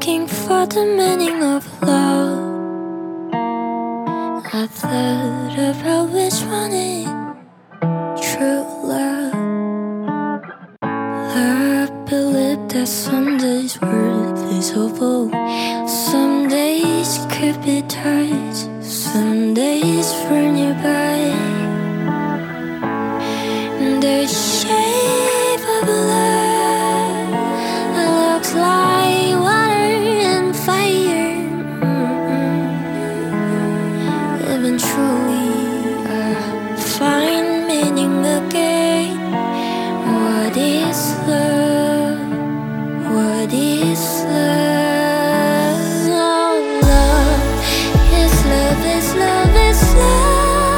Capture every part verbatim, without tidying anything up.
looking for the meaning of love. I thought about which one is true love. I believe that some days were visible, some days could be touched, some days were nearby. The shape of love looks like water and fire. Eventually I find meaning again. What is love? What is love? Oh, love is love is love is love.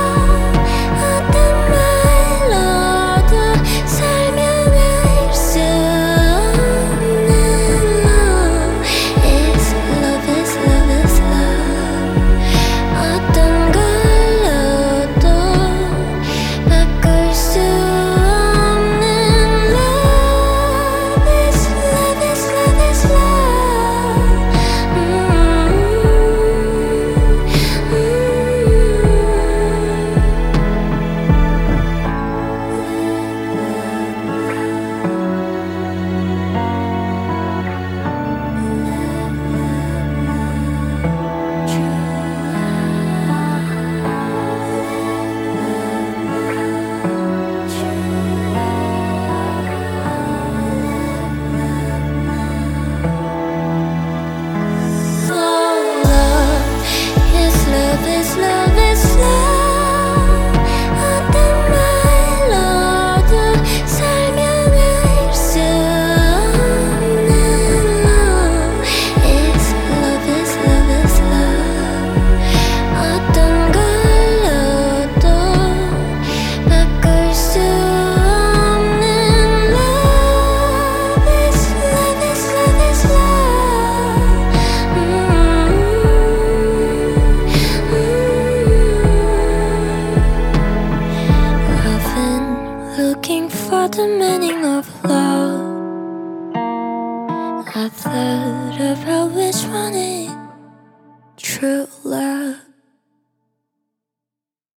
Looking for the meaning of love. I thought about which one is true love.